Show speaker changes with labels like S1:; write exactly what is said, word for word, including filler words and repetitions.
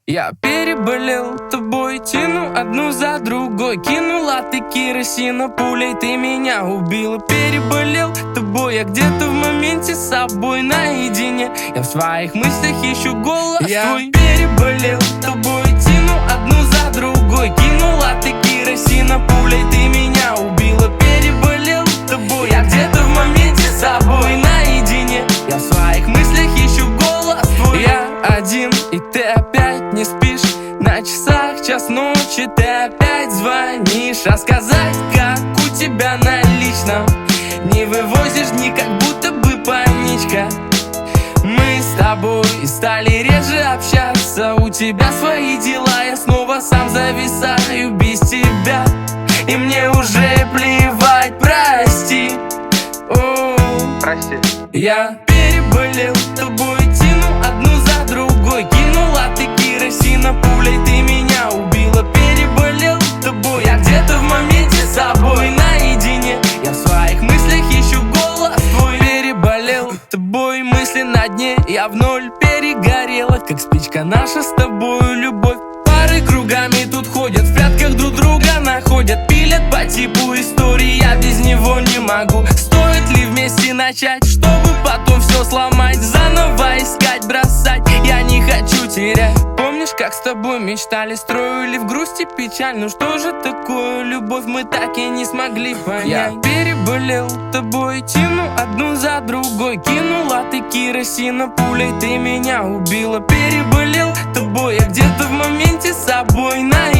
S1: Я переболел тобой, тяну одну за другой. Кинула ты керосина пулей, ты меня убила. Переболел тобой, я где-то в моменте с собой наедине. Я в своих мыслях ищу голос я твой. Переболел тобой, тяну одну за другой. Кинула ты керосина пулей, ты меня убила. Переболел тобой, я где-то в моменте с собой наедине. Я в своих мыслях ищу голос твой. Я один, и ты опять не спишь. На часах час ночи, ты опять звонишь. Рассказать, как у тебя на личном не вывозишь ни как будто бы паничка. Мы с тобой стали реже общаться. У тебя свои дела, я снова сам зависаю без тебя. И мне уже плевать, прости. О,
S2: Прости.
S1: я переболел тобой, тяну одну за другой. Кинула ты керосина пулей, ты меня убила. Переболел тобой, я где-то в моменте с собой наедине. Я в своих мыслях ищу голос твой. Переболел тобой, мысли на дне, я в ноль перегорела. Как спичка наша с тобою любовь. Пары кругами тут ходят, в прятках друг друга находят. Пилят по типу истории, я без него не могу. Стоит ли вместе начать, чтобы потом все сломать? Заново искать, бросать, я не хочу терять. Помнишь, как с тобой мечтали, строили в грусти печаль? Ну что же такое любовь, мы так и не смогли понять. Я переболел тобой, тяну одну за другой. Кинула ты керосина пулей, ты меня убила. Переболел тобой, я где-то в моменте с собой на